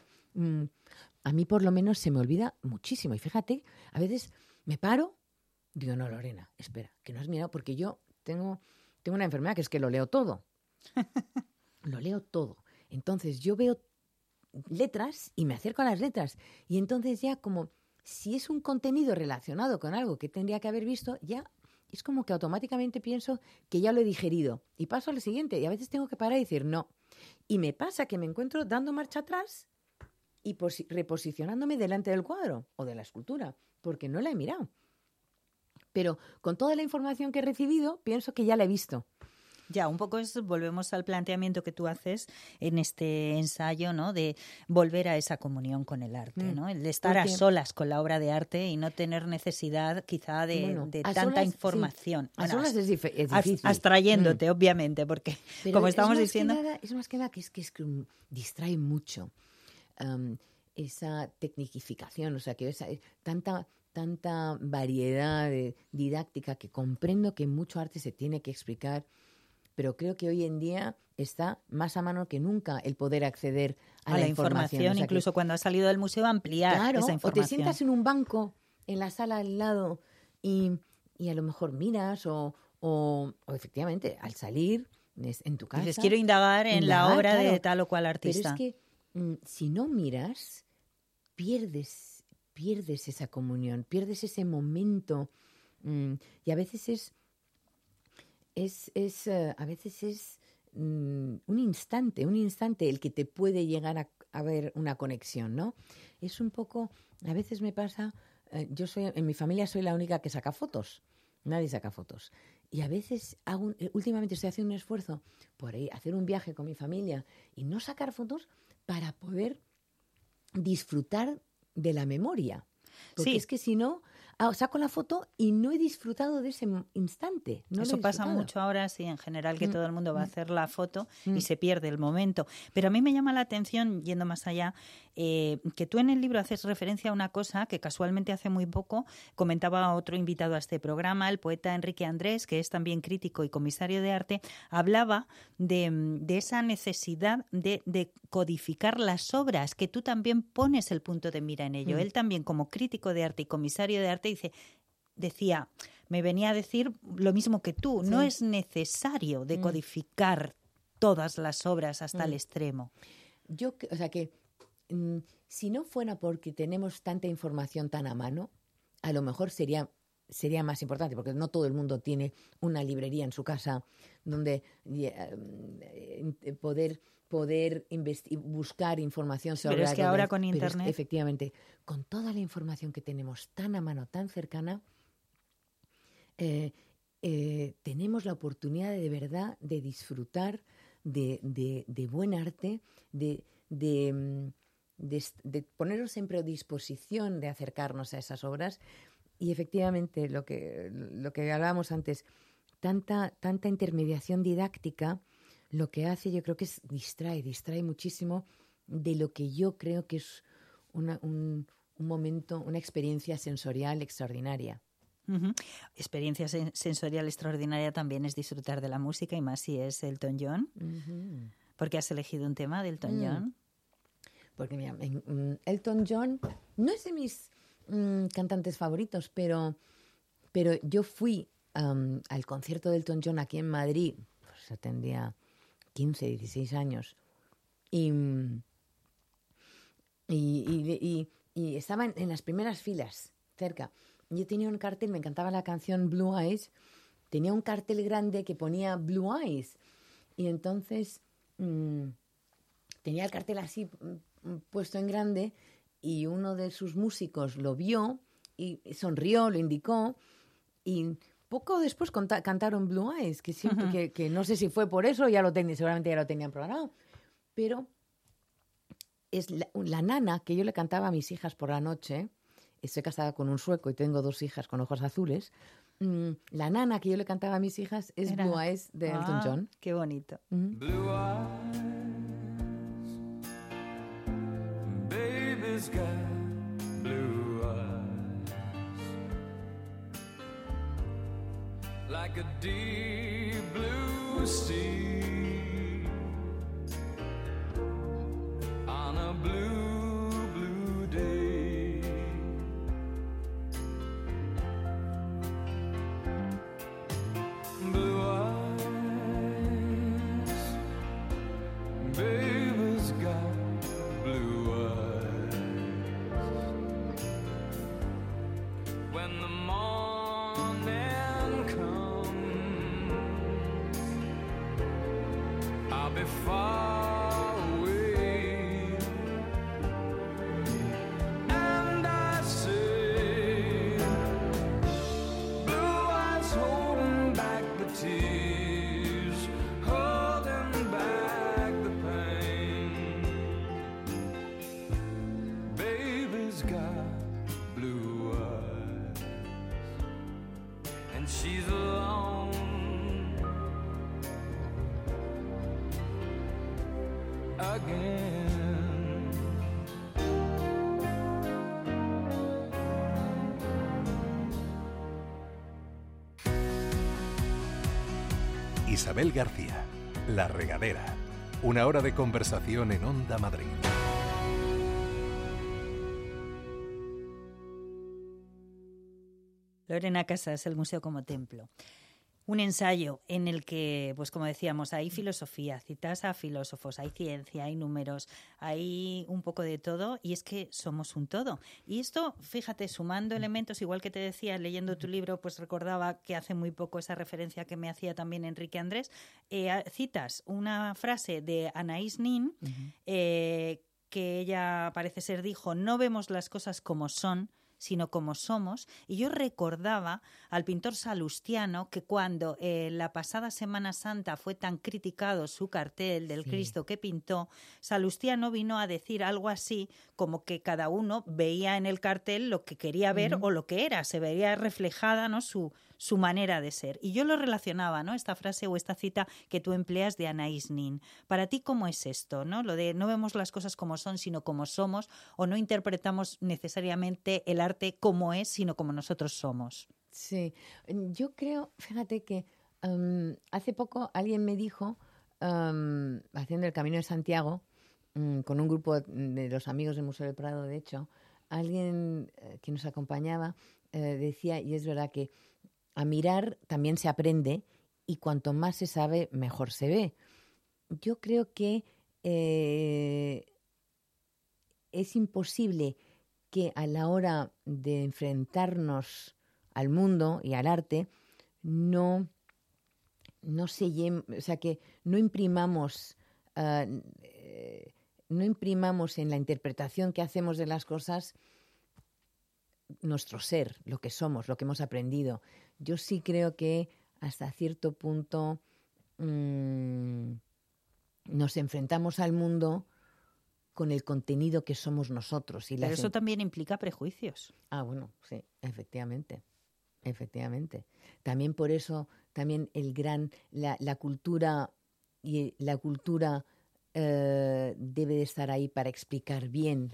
a mí por lo menos se me olvida muchísimo. Y fíjate, a veces me paro, digo, no, Lorena, espera, que no has mirado, porque yo tengo una enfermedad que es que lo leo todo. Lo leo todo. Entonces yo veo letras y me acerco a las letras. Y entonces ya como si es un contenido relacionado con algo que tendría que haber visto, ya es como que automáticamente pienso que ya lo he digerido. Y paso al siguiente. Y a veces tengo que parar y decir, no. Y me pasa que me encuentro dando marcha atrás y reposicionándome delante del cuadro o de la escultura, porque no la he mirado. Pero con toda la información que he recibido, pienso que ya la he visto. Ya, un poco volvemos al planteamiento que tú haces en este ensayo, ¿no? De volver a esa comunión con el arte, ¿no? El de estar a solas con la obra de arte y no tener necesidad quizá de tanta solas, información. Sí. A solas es difícil. Abstrayéndote, obviamente, porque pero como estamos diciendo... Es más que nada que es que distrae mucho esa tecnificación, o sea, que tanta variedad didáctica que comprendo que mucho arte se tiene que explicar, pero creo que hoy en día está más a mano que nunca el poder acceder a la información. O sea, incluso cuando has salido del museo, ampliar esa información. O te sientas en un banco en la sala al lado y y a lo mejor miras o efectivamente al salir en tu casa. Dices, quiero indagar en la obra de tal o cual artista. Pero es que si no miras, pierdes esa comunión, pierdes ese momento. Y a veces es un instante el que te puede llegar a ver una conexión, ¿no? Es un poco, a veces me pasa, en mi familia soy la única que saca fotos, nadie saca fotos. Y a veces últimamente estoy haciendo un esfuerzo por hacer un viaje con mi familia y no sacar fotos para poder disfrutar de la memoria. Porque es que si no, saco la foto y no he disfrutado de ese instante. Eso pasa mucho ahora, sí, en general, que todo el mundo va a hacer la foto y se pierde el momento. Pero a mí me llama la atención, yendo más allá, que tú en el libro haces referencia a una cosa que casualmente hace muy poco comentaba otro invitado a este programa, el poeta Enrique Andrés, que es también crítico y comisario de arte, hablaba de esa necesidad de codificar las obras, que tú también pones el punto de mira en ello. Él también, como crítico de arte y comisario de arte, decía, me venía a decir lo mismo que tú, no es necesario decodificar todas las obras hasta el extremo. Si no fuera porque tenemos tanta información tan a mano, a lo mejor sería más importante, porque no todo el mundo tiene una librería en su casa donde poder buscar información sobre Pero es que ahora con Internet... efectivamente, con toda la información que tenemos tan a mano, tan cercana, tenemos la oportunidad de verdad de disfrutar de buen arte, de ponernos siempre a disposición de acercarnos a esas obras. Y efectivamente, lo que hablábamos antes, tanta intermediación didáctica, lo que hace, yo creo que es distrae muchísimo de lo que yo creo que es un momento, una experiencia sensorial extraordinaria. Uh-huh. Experiencia sensorial extraordinaria también es disfrutar de la música, y más si es Elton John. Uh-huh. ¿Por qué has elegido un tema de Elton John? Porque mira, Elton John no es de mis cantantes favoritos, pero yo fui al concierto de Elton John aquí en Madrid, pues tendría 15, 16 años, y estaba en las primeras filas, cerca. Yo tenía un cartel, me encantaba la canción Blue Eyes, tenía un cartel grande que ponía Blue Eyes, y entonces tenía el cartel así puesto en grande, y uno de sus músicos lo vio y sonrió, lo indicó, y poco después cantaron Blue Eyes, que siempre que no sé si fue por eso, seguramente ya lo tenían programado, pero es la nana que yo le cantaba a mis hijas por la noche. Estoy casada con un sueco y tengo 2 hijas con ojos azules. La nana que yo le cantaba a mis hijas es Blue Eyes de Elton John. Qué bonito. Blue eyes, baby's got blue eyes, like a deep blue sea, on a blue day. Blue eyes, baby's got blue eyes. When the morning comes, I'll be far away, and I say, blue eyes holding back the tears, holding back the pain. Baby's got blue eyes, and she's alone again. Isabel García, La Regadera. Una hora de conversación en Onda Madrid. Lorena Casas, El Museo como Templo. Un ensayo en el que, pues como decíamos, hay filosofía, citas a filósofos, hay ciencia, hay números, hay un poco de todo, y es que somos un todo. Y esto, fíjate, sumando elementos, igual que te decía, leyendo tu libro, pues recordaba que hace muy poco esa referencia que me hacía también Enrique Andrés, citas una frase de Anaïs Nin, que ella parece ser dijo: no vemos las cosas como son, sino como somos. Y yo recordaba al pintor Salustiano, que cuando la pasada Semana Santa fue tan criticado su cartel del Cristo que pintó, Salustiano vino a decir algo así como que cada uno veía en el cartel lo que quería ver o lo que era, se veía reflejada, ¿no?, su manera de ser. Y yo lo relacionaba, ¿no?, esta frase o esta cita que tú empleas de Anaïs Nin. Para ti, ¿cómo es esto, ¿no? Lo de no vemos las cosas como son, sino como somos, o no interpretamos necesariamente el arte como es, sino como nosotros somos. Sí, yo creo, fíjate que hace poco alguien me dijo, haciendo el Camino de Santiago, con un grupo de los amigos del Museo del Prado, de hecho, alguien que nos acompañaba decía, y es verdad que a mirar también se aprende, y cuanto más se sabe, mejor se ve. Yo creo que es imposible que a la hora de enfrentarnos al mundo y al arte no que no imprimamos en la interpretación que hacemos de las cosas nuestro ser, lo que somos, lo que hemos aprendido. Yo sí creo que hasta cierto punto nos enfrentamos al mundo con el contenido que somos nosotros. Pero eso también implica prejuicios. Ah, bueno, sí, efectivamente. También por eso, también la cultura debe de estar ahí para explicar bien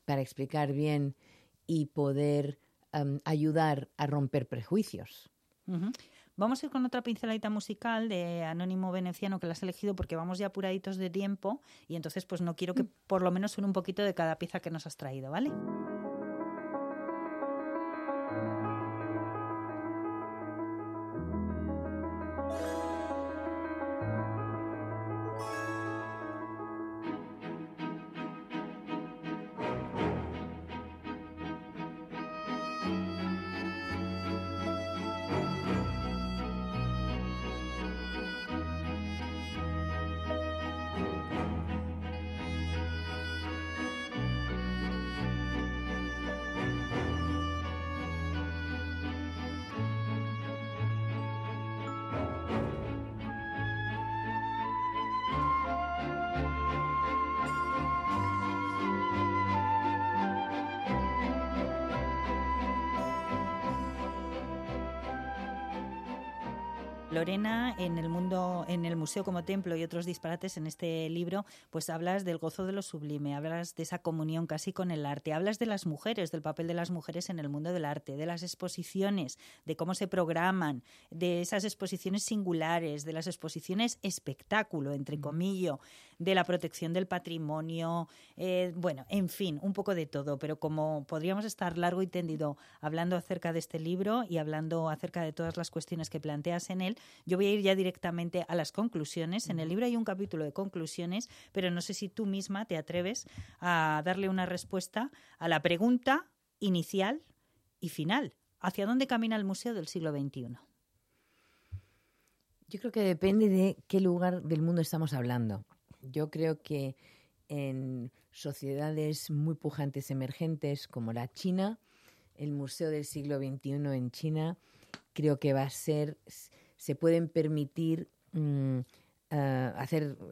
y poder ayudar a romper prejuicios. Uh-huh. Vamos a ir con otra pinceladita musical de Anónimo Veneciano, que la has elegido porque vamos ya apuraditos de tiempo, y entonces pues no quiero que por lo menos suene un poquito de cada pieza que nos has traído, ¿vale? Lorena, en el Museo como Templo y otros disparates en este libro, pues hablas del gozo de lo sublime, hablas de esa comunión casi con el arte, hablas de las mujeres, del papel de las mujeres en el mundo del arte, de las exposiciones, de cómo se programan, de esas exposiciones singulares, de las exposiciones espectáculo, entre comillas, de la protección del patrimonio, bueno, en fin, un poco de todo, pero como podríamos estar largo y tendido hablando acerca de este libro y hablando acerca de todas las cuestiones que planteas en él, yo voy a ir ya directamente a las conclusiones. En el libro hay un capítulo de conclusiones, pero no sé si tú misma te atreves a darle una respuesta a la pregunta inicial y final. ¿Hacia dónde camina el museo del siglo XXI? Yo creo que depende de qué lugar del mundo estamos hablando. Yo creo que en sociedades muy pujantes emergentes como la China, el museo del siglo XXI en China creo que va a ser, se pueden permitir hacer,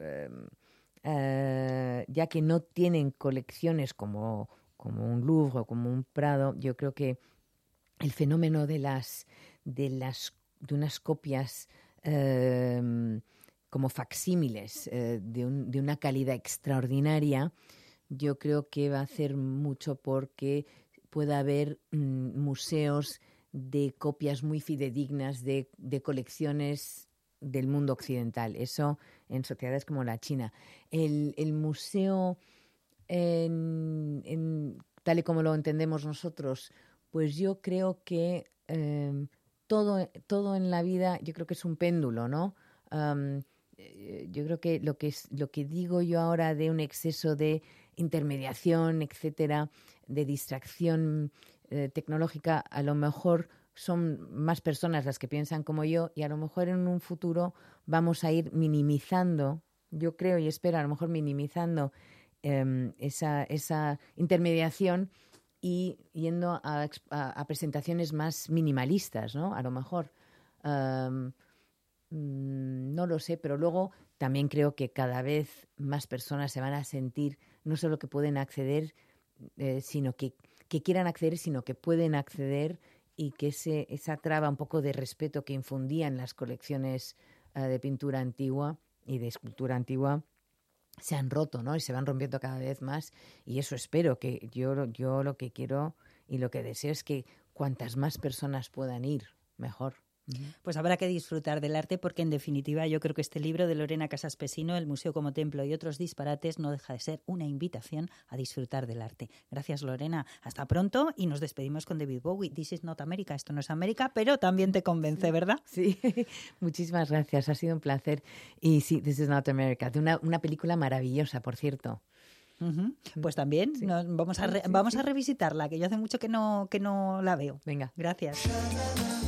ya que no tienen colecciones como un Louvre o como un Prado. Yo creo que el fenómeno de unas copias como facsímiles de una calidad extraordinaria, yo creo que va a hacer mucho porque pueda haber museos de copias muy fidedignas de colecciones del mundo occidental. Eso en sociedades como la China. El museo, tal y como lo entendemos nosotros, pues yo creo que todo en la vida yo creo que es un péndulo, ¿no? Yo creo que lo que digo yo ahora de un exceso de intermediación, etcétera, de distracción tecnológica, a lo mejor son más personas las que piensan como yo y a lo mejor en un futuro vamos a ir minimizando, yo creo y espero a lo mejor minimizando esa intermediación y yendo a presentaciones más minimalistas, ¿no? A lo mejor. No lo sé, pero luego también creo que cada vez más personas se van a sentir no solo que pueden acceder, sino que quieran acceder, sino que pueden acceder y que esa traba un poco de respeto que infundían las colecciones de pintura antigua y de escultura antigua se han roto, ¿no? Y se van rompiendo cada vez más y eso espero, que yo lo que quiero y lo que deseo es que cuantas más personas puedan ir, mejor. Pues habrá que disfrutar del arte porque, en definitiva, yo creo que este libro de Lorena Casas-Pesino, El Museo como Templo y otros disparates, no deja de ser una invitación a disfrutar del arte. Gracias, Lorena. Hasta pronto y nos despedimos con David Bowie. This is not America. Esto no es América, pero también te convence, ¿verdad? Sí, muchísimas gracias. Ha sido un placer. Y sí, This is not America, de una película maravillosa, por cierto. Uh-huh. Pues también sí. vamos a revisitarla, que yo hace mucho que no la veo. Venga. Gracias.